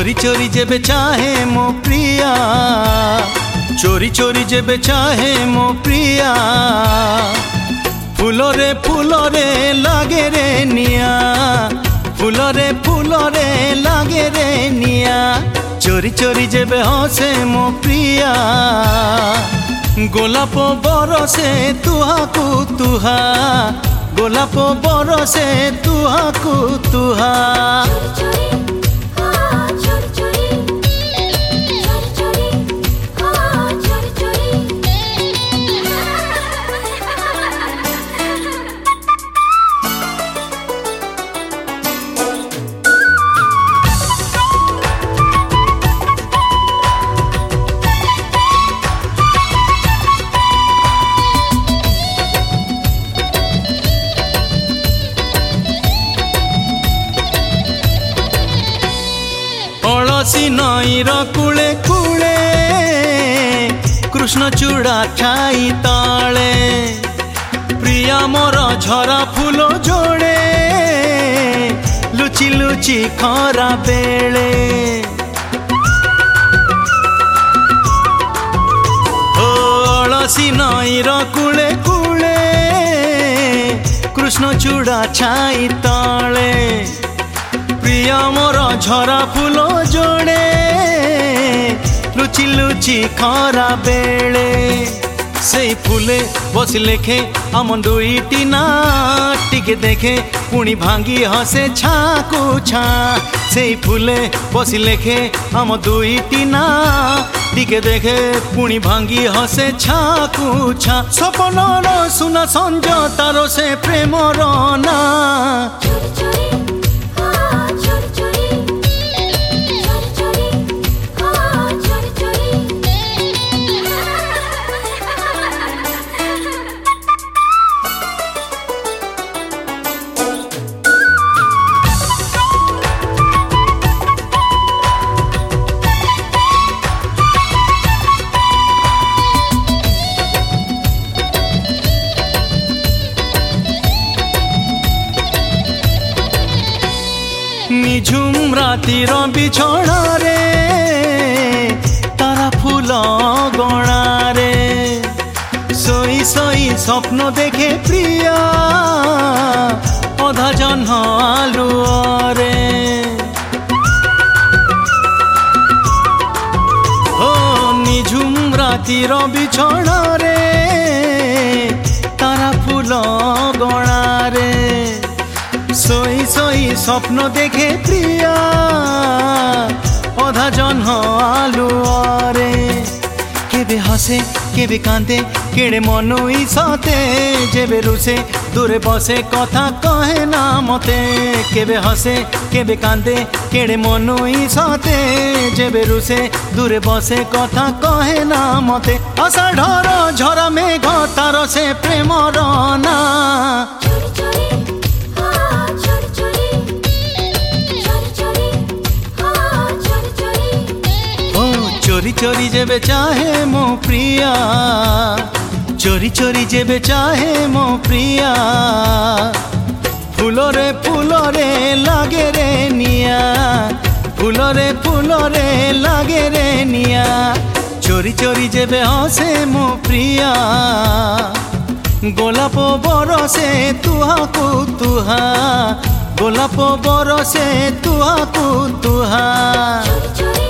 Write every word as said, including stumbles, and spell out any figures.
चोरी चोरी जेबे चाहे मो प्रिया, चोरी चोरी जेबे चाहे मो प्रिया, फूलो रे फूलो रे लागे रे निया, फूलो रे फूलो रे लागे रे निया। चोरी चोरी जेबे हसे मो प्रिया, गोलाप बरसे तुहाकू तुहा, गोलाप बरसे तुहाकू तुहा। अलसी नईर कूले कूले कृष्णचूड़ा छाई ताले, प्रिया मोर झरा फूल जोड़े लुचि लुचि खरा बेले। ओ अलसी नईर कूले कूले कृष्णचूड़ा छाई ताले, प्रिया मोर झरा फूल जोड़े लुचि लुचि खरा बेले। से फूले बस लेखे आम दुईटी ना टिके देखे पुणी भांगी हसे छाकू छा। से फूले बस लेखे आम दुईटी ना टिके देखे पुणी भांगी हसे छाकू छा। सपनर सुना संज तारो से प्रेमर ना, निझुम रातिर बिछड़ा रे तारा फूल गणा रे, सोई सोई स्वप्न देखे प्रिया अधा जन्ह आलुआ रे। ओ निझुम रातिर बिछड़ा रे तारा फूल गणा रे, सोई सोई स्वप्न देखे प्रिया अधा जन्ह आलुआ रे। केबे हसे केबे कांदे केड़े मनुई सते, जेबे रुसे दूरे बसे कथा कहे ना मते। केबे हसे केबे कांदे केड़े मनुई सते, जेबे रुसे दूरे बसे कथा कहे ना मते। आषाढ़र झरा मेघ तार से प्रेमर ना, चोरी चोरी जेबे चाहे मो प्रिया, चोरी चोरी जेबे चाहे मो प्रिया, फूलो रे फूलो रे लागे रे निया, फूलो रे फूलो रे लागे रे निया। चोरी चोरी जेबे हसे मो प्रिया, गोलाप बरसे तुहाकू तुहा, गोलाप बरसे तुहाकू तुहा।